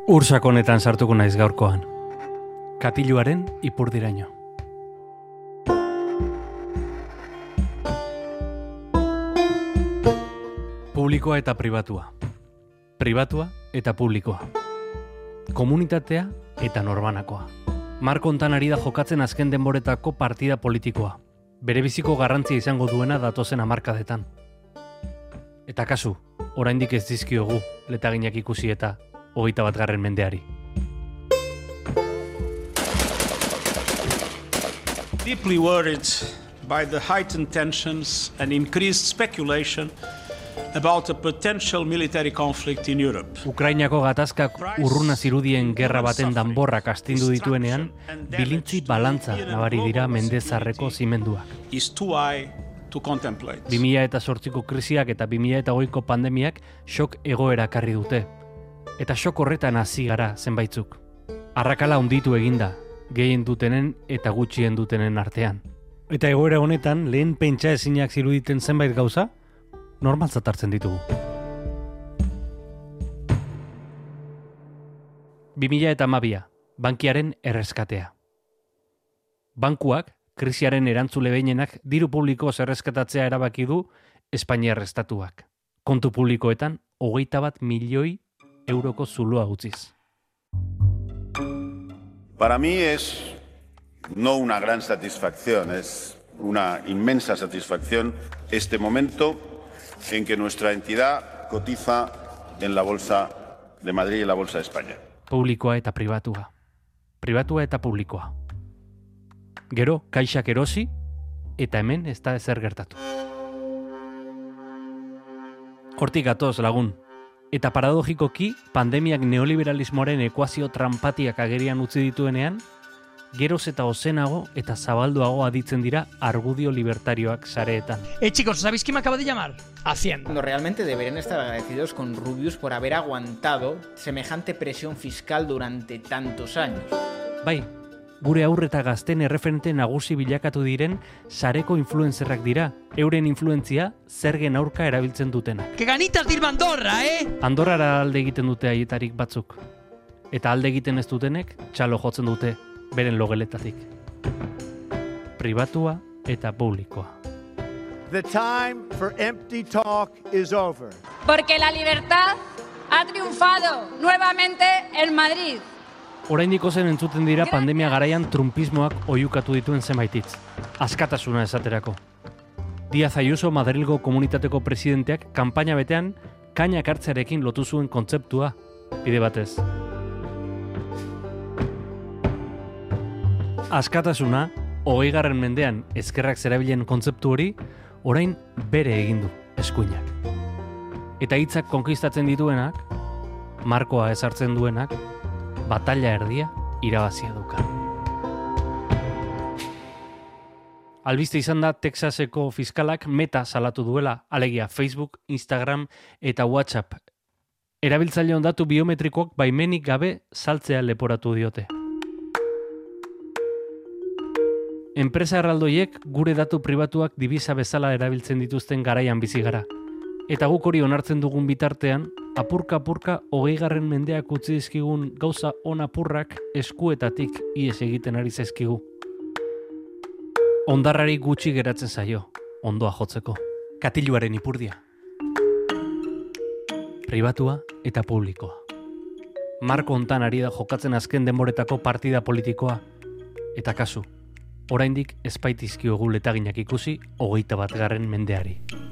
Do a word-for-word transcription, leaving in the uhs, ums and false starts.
Ur sakonetan sartuko naiz gaurkoan. Katiluaren ipurdiraino. Publikoa eta pribatua. Pribatua eta publikoa. Komunitatea eta norbanakoa. Marko hontan ari da jokatzen azken denboretako partida politikoa. Berebiziko garrantzia izango duena datozen hamarkadetan. Eta kasu, oraindik ez dizkiogu letaginak ikusi eta hogeita bat garren mendeari. Deeply worried by the heightened tensions and increased speculation about a potential military conflict in Europe. Ukrainako gatazkak urruna zirudien gerra baten danborrak astindu dituenean, bilintzi balantza nabari dira mendezarreko zimenduak. Is too high to contemplate. bi mila zortziko krisiak eta bi mila hogeiko pandemiak xok egoera ekarri dute. Eta xok horretan hasi gara zenbaitzuk. Arrakala hunditu eginda, gehien dutenen eta gutxien dutenen artean. Eta egoera honetan lehen pentsa ezinak ziruditen zenbait gauza, normaltzat hartzen ditugu. bi mila hamabia, bankiaren erreskatea. Bankuak, krisiaren erantzule behinenak, diru publikoz erreskatatzea erabaki du Espainiar estatuak. Kontu publikoetan, hogeita bat milioi euroko zuloa utziz. Para mí es no una gran satisfacción, es una inmensa satisfacción este momento en que nuestra entidad cotiza en la Bolsa de Madrid y la Bolsa de España. Publikoa eta pribatua. Pribatua eta publikoa. Gero, kaixak erosi, eta hemen ez da ezer gertatu. Hortik gatoz lagun. Eta paradogikoki, pandemiak neoliberalismoaren ekuazio trampatiak agerian utzi dituenean, geroz eta ozenago eta zabalduago aditzen dira argudio libertarioak sareetan. Eh chicos, ¿sabéis quién me acaba de llamar? Hacienda. Cuando realmente deberían estar agradecidos con Rubius por haber aguantado semejante presión fiscal durante tantos años. Bai, gure aurre eta gazten erreferente nagusi bilakatu diren sareko influencerrak dira, euren influentzia zergen aurka erabiltzen dutenak. ¡Qué ganitas de ir a Andorra, eh! Andorrara alde egiten dute haietarik batzuk. Eta alde egiten ez dutenek txalo jotzen dute beren logeletatik. Pribatua eta publikoa. The time for empty talk is over. Porque la libertad ha triunfado nuevamente en Madrid. Oraindik ozen entzuten dira pandemia garaian trumpismoak oiukatu dituen zenbaititz. Askatasuna esaterako. Díaz Ayuso Madrilgo komunitateko presidenteak kanpaina betean kainak hartzearekin lotu zuen kontzeptua, bide batez. Askatasuna, hogeigarren mendean ezkerrak zerabilen kontzeptu hori, orain bere egin du eskuinak. Eta hitzak konkistatzen dituenak, markoa ezartzen duenak, batalla erdia irabazia duka. Albiste izan da Texaseko fiskalak Meta salatu duela, alegia Facebook, Instagram eta WhatsApp. Erabiltzaileon datu biometrikoak baimenik gabe saltzea leporatu diote. Enpresa erraldoiek gure datu pribatuak dibisa bezala erabiltzen dituzten garaian bizi gara. Eta guk hori onartzen dugun bitartean, apurka-apurka hogeigarren mendeak utzi dizkigun gauza on apurrak eskuetatik ihes egiten ari zaizkigu. Ondarrari gutxi geratzen zaio, ondoa jotzeko. Katiluaren ipurdia. Pribatua eta publikoa. Marko hontan ari da jokatzen azken denboretako partida politikoa. Eta kasu, oraindik ez baitizkiogu letaginak ikusi hogeita bat garren mendeari.